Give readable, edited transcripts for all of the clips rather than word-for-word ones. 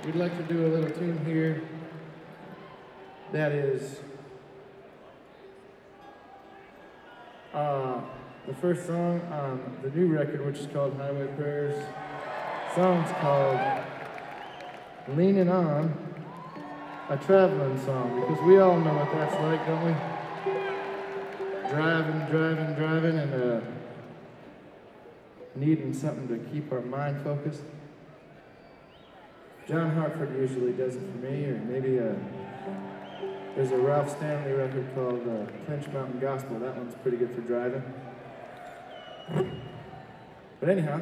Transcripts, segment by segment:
we'd like to do a little tune here that is the first song on the new record, which is called Highway Prayers. The song's called Leaning On, a traveling song, because we all know what that's like, don't we? Driving, and needing something to keep our mind focused. John Hartford usually does it for me, or maybe there's a Ralph Stanley record called Clinch Mountain Gospel. That one's pretty good for driving. But anyhow,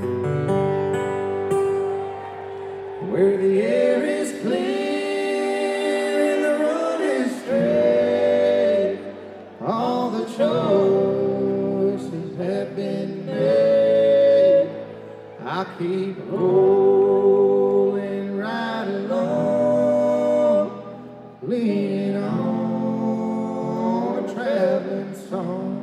where the air is clear and the road is straight, all the choices have been made. I keep rolling right along, leaning on a traveling song.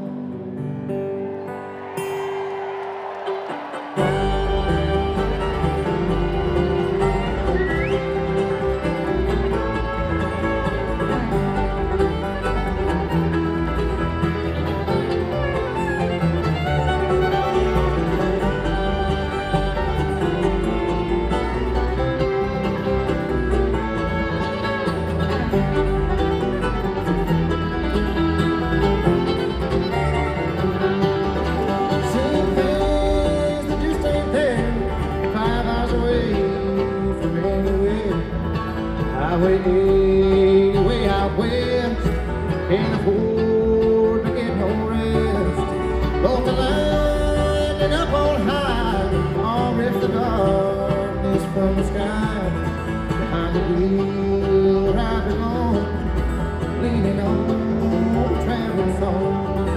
Way out west, can't afford to get no rest. Both the lining up on high, all rips the darkness from the sky. Behind the wheel, right along, leaning on a traveling song.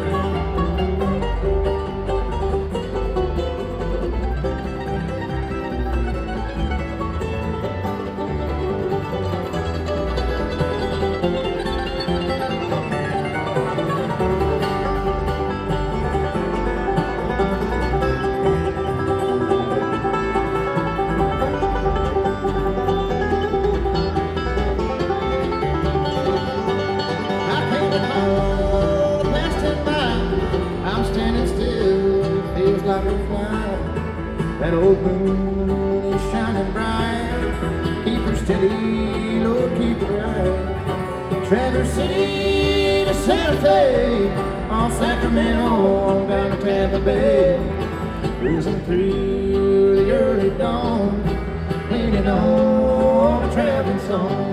That old moon is shining bright. Keep her steady, Lord, keep her right. Traverse City to Santa Fe, on Sacramento on down to Tampa Bay. Cruising through the early dawn, leaning on a traveling song.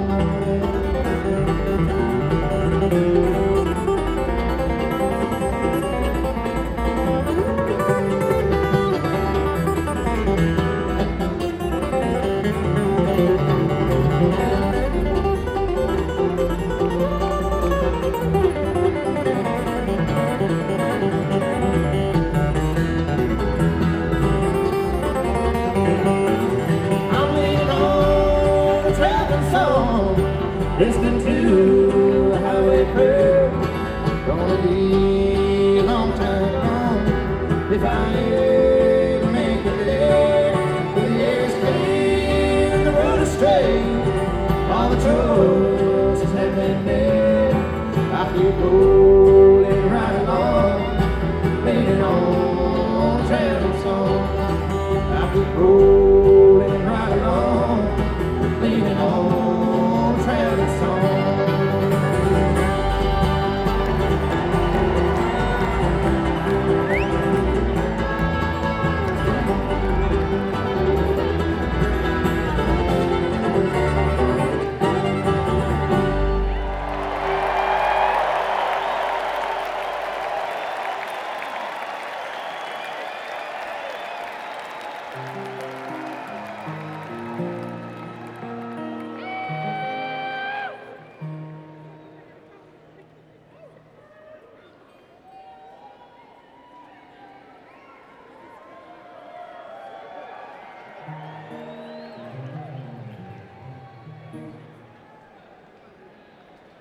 Listening to a highway prayer. Gonna be a long time on if I ever make it there. The air is clear and the road is straight, all the choices have been made. I keep rolling right along, leaning on a traveling song. I keep rolling right along, leaning on a traveling song.